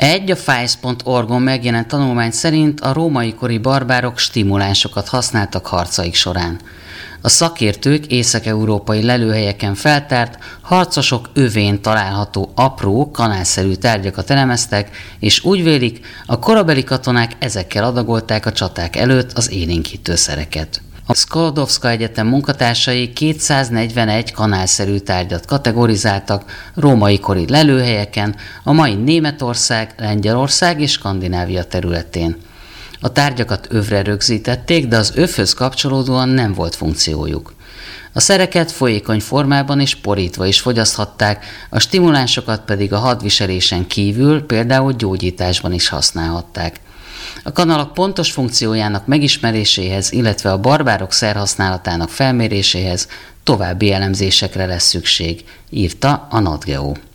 A FICE.org-on megjelent tanulmány szerint a római kori barbárok stimulánsokat használtak harcaik során. A szakértők észak-európai lelőhelyeken feltárt, harcosok övén található apró, kanálszerű tárgyakat elemeztek, és úgy vélik, a korabeli katonák ezekkel adagolták a csaták előtt az élénkítőszereket. A Sklodowska Egyetem munkatársai 241 kanálszerű tárgyat kategorizáltak római kori lelőhelyeken, a mai Németország, Lengyelország és Skandinávia területén. A tárgyakat övre rögzítették, de az övhöz kapcsolódóan nem volt funkciójuk. A szereket folyékony formában és porítva is fogyaszthatták, a stimulánsokat pedig a hadviselésen kívül, például gyógyításban is használhatták. A kanalak pontos funkciójának megismeréséhez, illetve a barbárok szerhasználatának felméréséhez további elemzésekre lesz szükség, írta a NatGeo.